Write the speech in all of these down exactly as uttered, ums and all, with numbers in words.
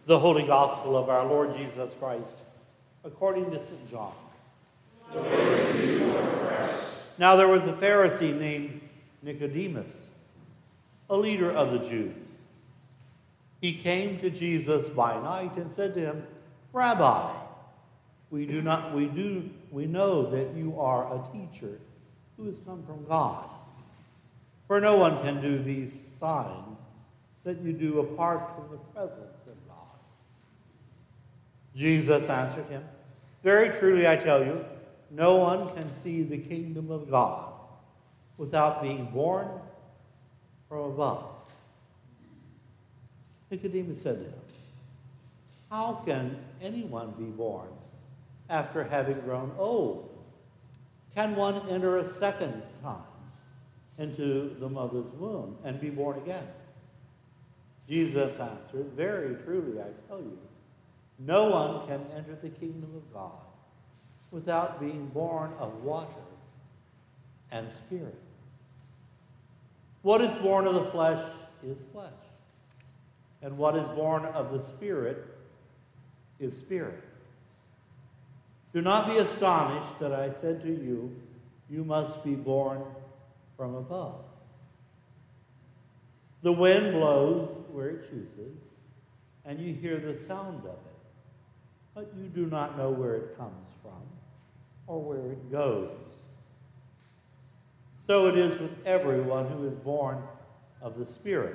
The Holy Gospel of our Lord Jesus Christ, according to Saint John. Glory to you, Lord Christ. Now there was a Pharisee named Nicodemus, a leader of the Jews. He came to Jesus by night and said to him, Rabbi, we do not we do we know that you are a teacher who has come from God. For no one can do these signs that you do apart from the presence of God. Jesus answered him, Very truly I tell you, no one can see the kingdom of God without being born from above. Nicodemus said to him, How can anyone be born after having grown old? Can one enter a second time into the mother's womb and be born again? Jesus answered, Very truly I tell you, no one can enter the kingdom of God without being born of water and spirit. What is born of the flesh is flesh, and what is born of the Spirit is spirit. Do not be astonished that I said to you, you must be born from above. The wind blows where it chooses, and you hear the sound of it, but you do not know where it comes from or where it goes. So it is with everyone who is born of the Spirit.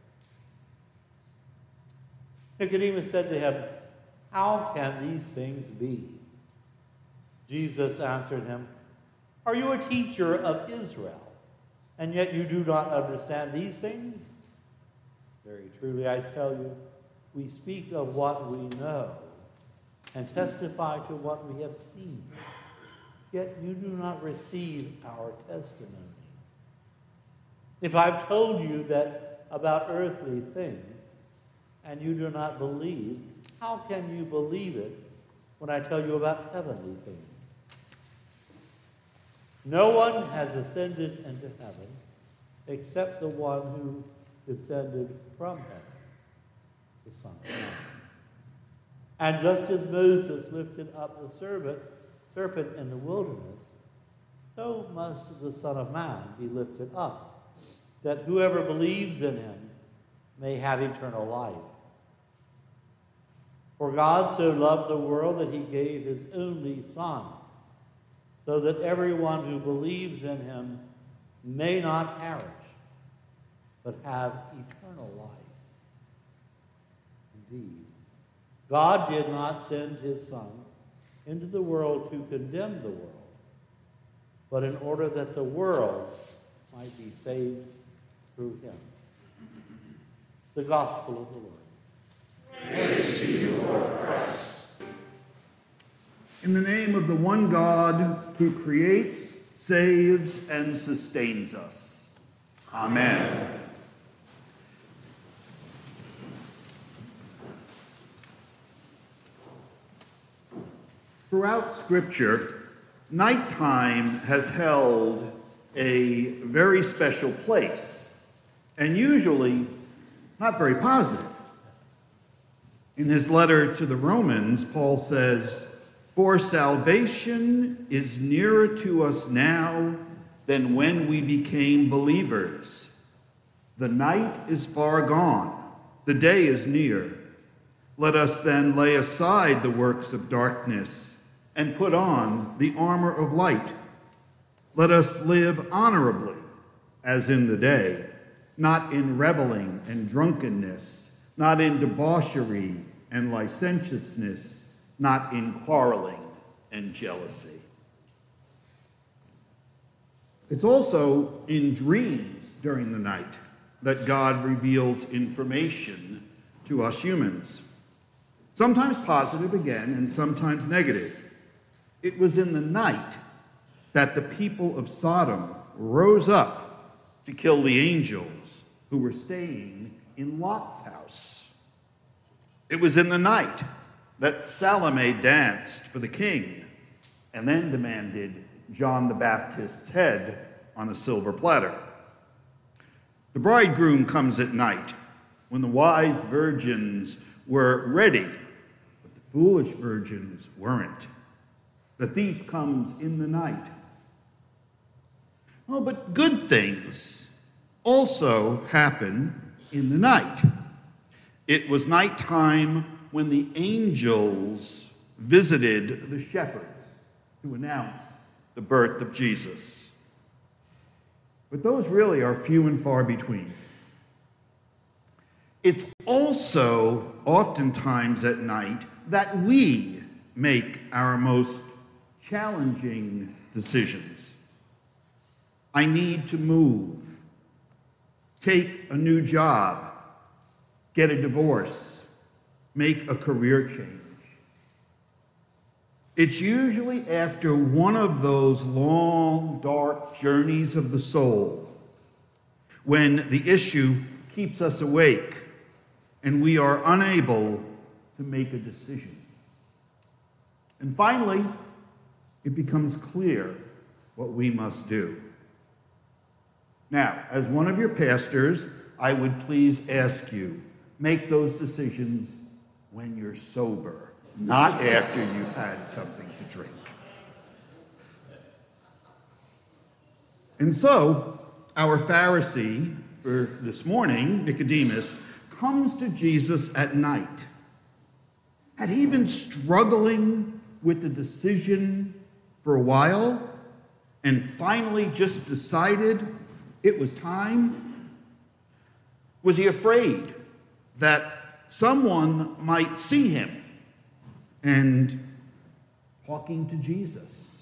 Nicodemus said to him, How can these things be? Jesus answered him, Are you a teacher of Israel, and yet you do not understand these things? Very truly I tell you, we speak of what we know and testify to what we have seen, yet you do not receive our testimony. If I've told you that about earthly things, and you do not believe, how can you believe it when I tell you about heavenly things? No one has ascended into heaven except the one who descended from heaven, the Son of Man. And just as Moses lifted up the serpent, serpent in the wilderness, so must the Son of Man be lifted up, that whoever believes in him may have eternal life. For God so loved the world that he gave his only Son, so that everyone who believes in him may not perish, but have eternal life. Indeed, God did not send his Son into the world to condemn the world, but in order that the world might be saved through him. The Gospel of the Lord. Praise to you, Lord Christ. In the name of the one God who creates, saves, and sustains us. Amen. Throughout Scripture, nighttime has held a very special place, and usually not very positive. In his letter to the Romans, Paul says, For salvation is nearer to us now than when we became believers. The night is far gone, the day is near. Let us then lay aside the works of darkness and put on the armor of light. Let us live honorably, as in the day, not in reveling and drunkenness, not in debauchery and licentiousness, not in quarreling and jealousy. It's also in dreams during the night that God reveals information to us humans. Sometimes positive again, and sometimes negative. It was in the night that the people of Sodom rose up to kill the angels who were staying in Lot's house. It was in the night that Salome danced for the king and then demanded John the Baptist's head on a silver platter. The bridegroom comes at night when the wise virgins were ready, but the foolish virgins weren't. The thief comes in the night. Oh, but good things also happen in the night. It was nighttime when the angels visited the shepherds to announce the birth of Jesus. But those really are few and far between. It's also oftentimes at night that we make our most challenging decisions. I need to move, take a new job, get a divorce, make a career change. It's usually after one of those long, dark journeys of the soul when the issue keeps us awake and we are unable to make a decision. And finally, it becomes clear what we must do. Now, as one of your pastors, I would please ask you, make those decisions when you're sober, not after you've had something to drink. And so, our Pharisee for this morning, Nicodemus, comes to Jesus at night. Had he been struggling with the decision for a while and finally just decided it was time? Was he afraid that someone might see him and talking to Jesus?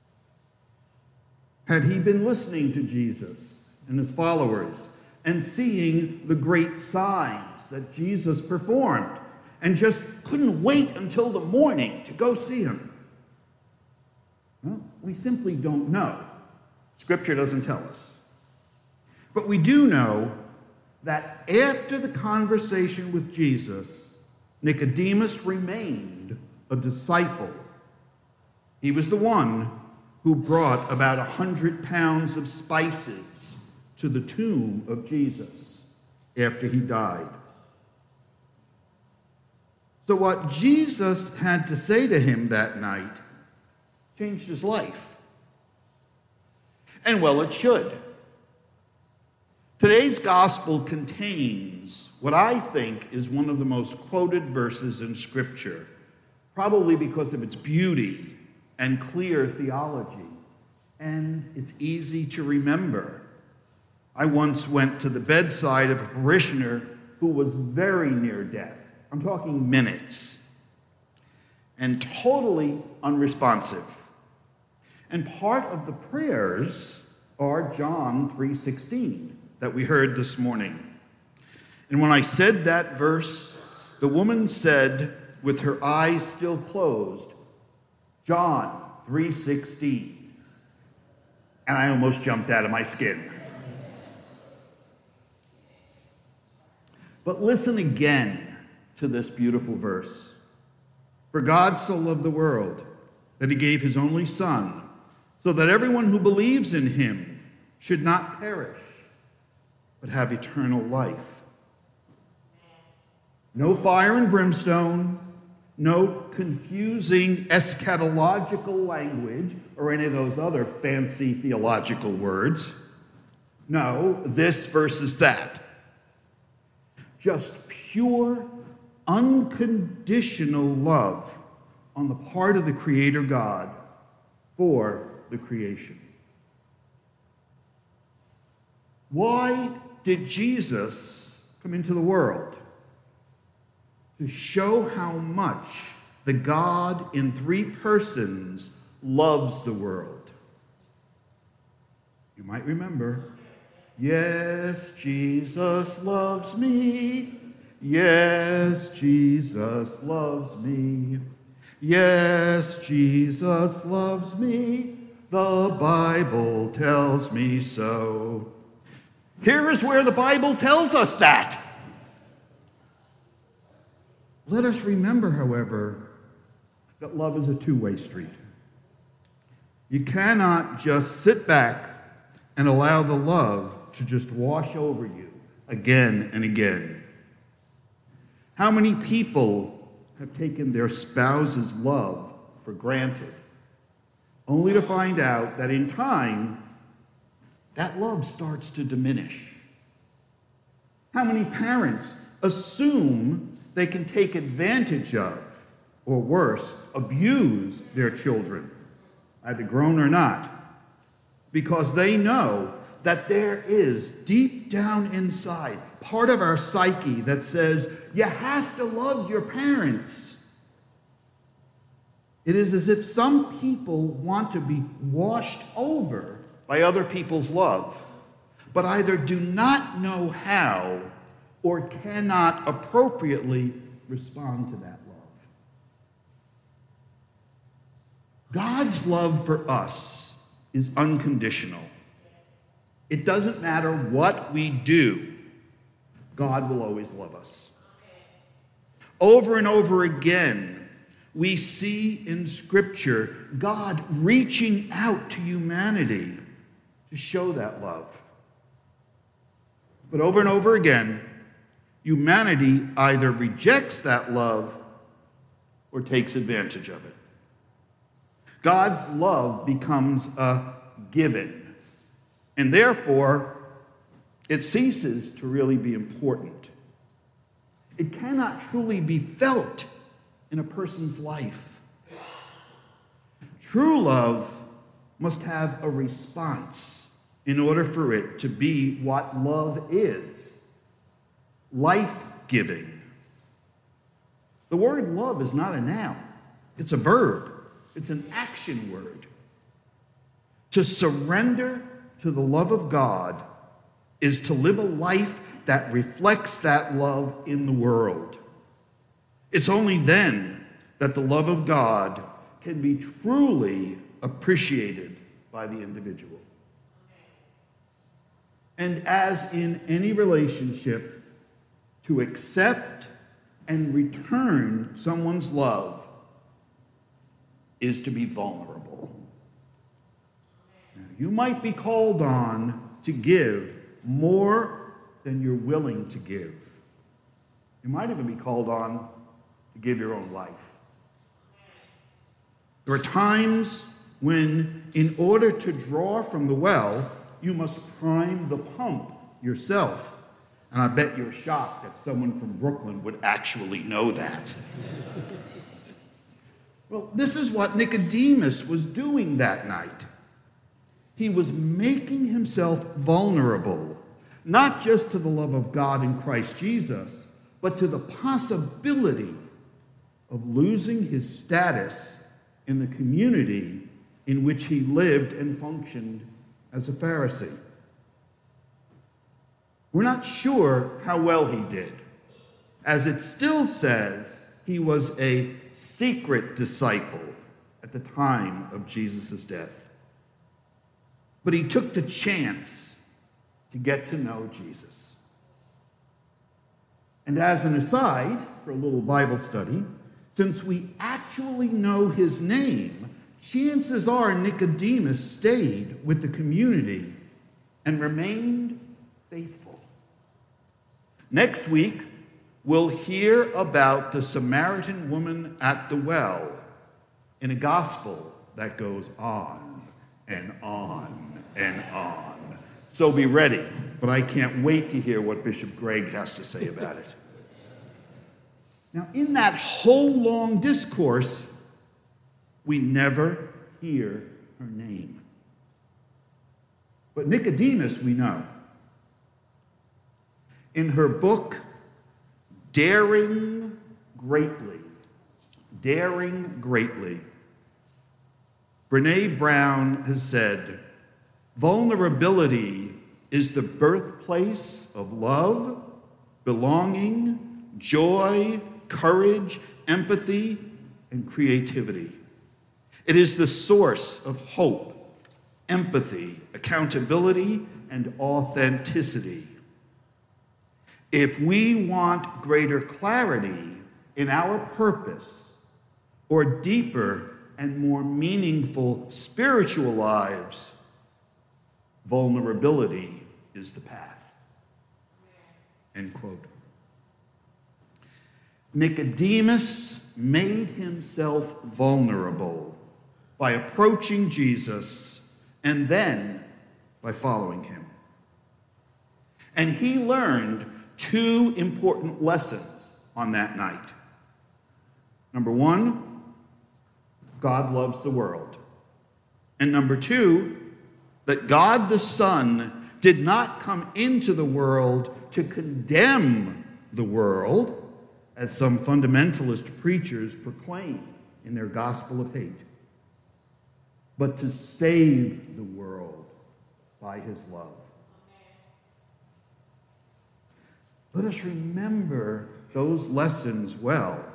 Had he been listening to Jesus and his followers and seeing the great signs that Jesus performed and just couldn't wait until the morning to go see him? Well, we simply don't know. Scripture doesn't tell us. But we do know that after the conversation with Jesus, Nicodemus remained a disciple. He was the one who brought about a hundred pounds of spices to the tomb of Jesus after he died. So what Jesus had to say to him that night changed his life. And well, it should. Today's gospel contains what I think is one of the most quoted verses in Scripture, probably because of its beauty and clear theology, and it's easy to remember. I once went to the bedside of a parishioner who was very near death. I'm talking minutes, and totally unresponsive. And part of the prayers are John three sixteen that we heard this morning. And when I said that verse, the woman said, with her eyes still closed, John three sixteen. And I almost jumped out of my skin. But listen again to this beautiful verse. For God so loved the world that he gave his only Son, so that everyone who believes in him should not perish, but have eternal life. No fire and brimstone, no confusing eschatological language or any of those other fancy theological words. No, this versus that. Just pure, unconditional love on the part of the Creator God for the creation. Why did Jesus come into the world? To show how much the God in three persons loves the world. You might remember, yes, Jesus loves me. Yes, Jesus loves me. Yes, Jesus loves me. The Bible tells me so. Here is where the Bible tells us that. Let us remember, however, that love is a two-way street. You cannot just sit back and allow the love to just wash over you again and again. How many people have taken their spouse's love for granted, only to find out that in time, that love starts to diminish? How many parents assume they can take advantage of, or worse, abuse their children, either grown or not, because they know that there is deep down inside part of our psyche that says, you have to love your parents. It is as if some people want to be washed over by other people's love, but either do not know how or cannot appropriately respond to that love. God's love for us is unconditional. It doesn't matter what we do, God will always love us. Over and over again, we see in Scripture God reaching out to humanity to show that love. But over and over again, humanity either rejects that love or takes advantage of it. God's love becomes a given, and therefore it ceases to really be important. It cannot truly be felt in a person's life. True love must have a response in order for it to be what love is: life-giving. The word love is not a noun, it's a verb, it's an action word. To surrender to the love of God is to live a life that reflects that love in the world. It's only then that the love of God can be truly appreciated by the individual. And as in any relationship, to accept and return someone's love is to be vulnerable. Now, you might be called on to give more than you're willing to give. You might even be called on to give your own life. There are times when, in order to draw from the well, you must prime the pump yourself. And I bet you're shocked that someone from Brooklyn would actually know that. Well, this is what Nicodemus was doing that night. He was making himself vulnerable, not just to the love of God in Christ Jesus, but to the possibility of losing his status in the community in which he lived and functioned as a Pharisee. We're not sure how well he did, as it still says he was a secret disciple at the time of Jesus' death. But he took the chance to get to know Jesus. And as an aside, for a little Bible study, since we actually know his name, chances are Nicodemus stayed with the community and remained faithful. Next week, we'll hear about the Samaritan woman at the well in a gospel that goes on and on and on. So be ready, but I can't wait to hear what Bishop Greg has to say about it. Now, in that whole long discourse, we never hear her name. But Nicodemus, we know. In her book, Daring Greatly, Daring Greatly, Brene Brown has said, vulnerability is the birthplace of love, belonging, joy, courage, empathy, and creativity. It is the source of hope, empathy, accountability, and authenticity. If we want greater clarity in our purpose, or deeper and more meaningful spiritual lives, vulnerability is the path. End quote. Nicodemus made himself vulnerable by approaching Jesus and then by following him. And he learned two important lessons on that night. Number one, God loves the world. And number two, that God the Son did not come into the world to condemn the world, as some fundamentalist preachers proclaim in their gospel of hate, but to save the world by his love. Let us remember those lessons well.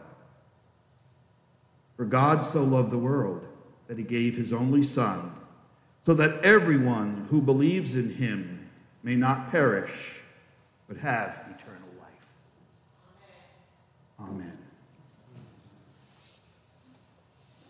For God so loved the world that he gave his only Son, so that everyone who believes in him may not perish, but have eternal life. Amen.